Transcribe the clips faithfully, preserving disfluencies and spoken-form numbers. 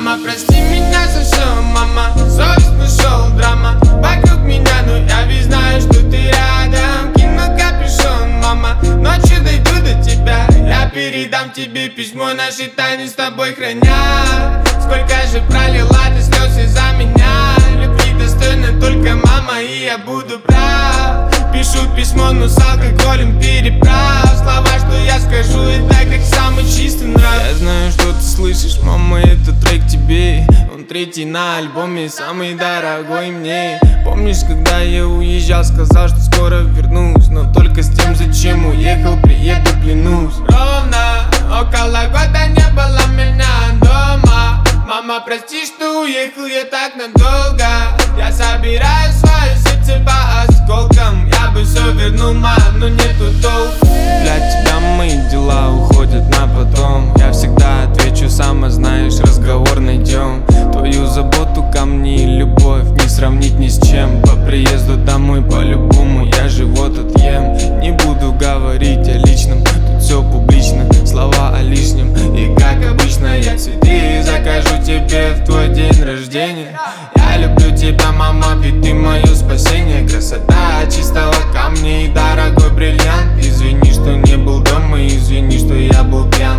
Мама, прости меня за все, мама, совесть нашел, драма вокруг меня, но я ведь знаю, что ты рядом. Кину капюшон, мама, ночью дойду до тебя. Я передам тебе письмо, наши тайны с тобой храня. Сколько же пролила ты слез из-за меня. Любви достойна только мама, и я буду прав. Пишу письмо, но с алкоголем переправ. Слова, что я скажу, это как самый чистый нрав. Я знаю, что ты слышишь, мама, этот трек тебе. Он третий на альбоме, самый дорогой мне. Помнишь, когда я уезжал, сказал, что скоро вернусь, но только с тем, зачем уехал, приеду, клянусь. Ровно около года не было меня дома. Мама, прости, что уехал я так надолго. Я собираю свое сердце по осколкам. Я бы все вернул, мам, но нету толку. Для тебя мои дела уходят на потом. Я всегда отвечу, сама знаешь, разговор найдем. Твою заботу ко мне и любовь не сравнить ни с чем. По приезду домой по-любому я живот отъем. Не буду говорить о личном, тут все публично. Слова о лишнем, и как обычно я цветы закажу тебе в твой день рождения. Я люблю тебя, мама, ведь ты мое спасение. Красота чистого камня и дорогой бриллиант. Извини, что не был дома, извини, что я был пьян.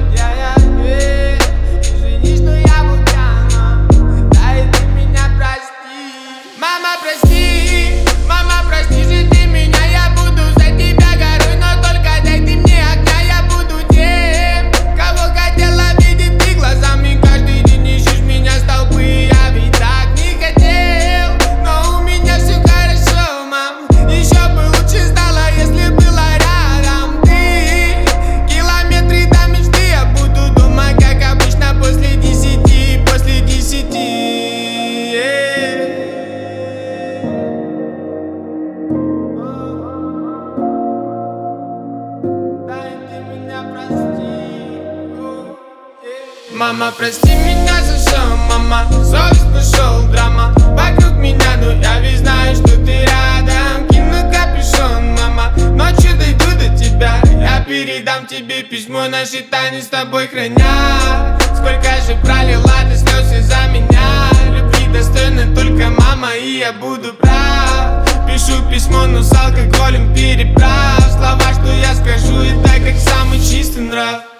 Извини, что я был пьян. Да и ты меня прости. Мама, прости, мама, прости же ты меня. Я буду за тебя горой, но только дай ты мне огня. Я буду тем, кого хотела видеть ты глазами. Каждый день ищешь меня с толпы. Я ведь так не хотел, но у меня все хорошо, мам. Еще бы лучше стало, если была рядом ты. Километры до мечты, я буду дома, как обычно, после десяти, после десяти. Мама, прости меня за все, мама, совесть нашел, драма вокруг меня, но я ведь знаю, что ты рядом. Кину капюшон, мама, ночью дойду до тебя. Я передам тебе письмо, наши тайны с тобой храня. Сколько же пролила ты слез из-за меня. Любви достойна только мама, и я буду прав. Пишу письмо, но с алкоголем переправ. Слова, что я скажу, это как самый чистый нрав.